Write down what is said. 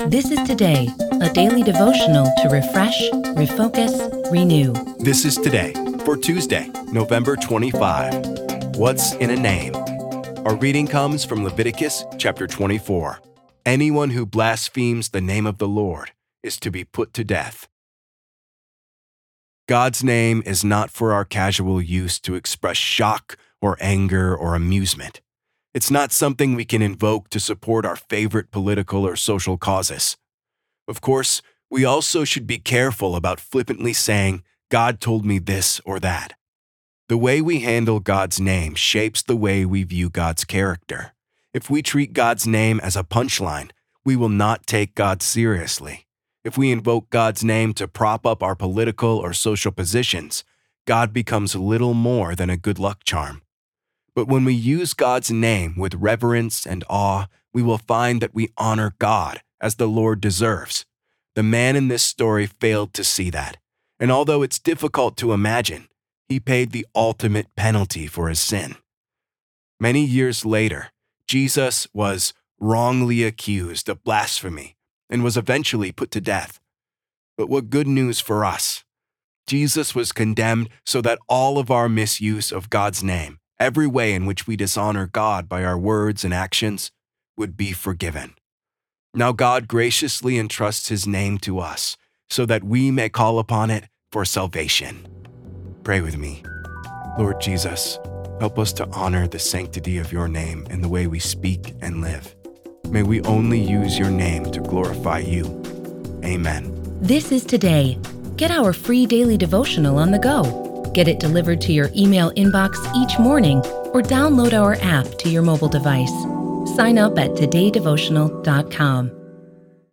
This is Today, a daily devotional to refresh, refocus, renew. This is Today for Tuesday, November 25. What's in a name? Our reading comes from Leviticus chapter 24. Anyone who blasphemes the name of the Lord is to be put to death. God's name is not for our casual use to express shock or anger or amusement. It's not something we can invoke to support our favorite political or social causes. Of course, we also should be careful about flippantly saying, "God told me this or that." The way we handle God's name shapes the way we view God's character. If we treat God's name as a punchline, we will not take God seriously. If we invoke God's name to prop up our political or social positions, God becomes little more than a good luck charm. But when we use God's name with reverence and awe, we will find that we honor God as the Lord deserves. The man in this story failed to see that, and although it's difficult to imagine, he paid the ultimate penalty for his sin. Many years later, Jesus was wrongly accused of blasphemy and was eventually put to death. But what good news for us! Jesus was condemned so that all of our misuse of God's name, every way in which we dishonor God by our words and actions, would be forgiven. Now God graciously entrusts His name to us so that we may call upon it for salvation. Pray with me. Lord Jesus, help us to honor the sanctity of your name in the way we speak and live. May we only use your name to glorify you. Amen. This is Today. Get our free daily devotional on the go. Get it delivered to your email inbox each morning or download our app to your mobile device. Sign up at todaydevotional.com.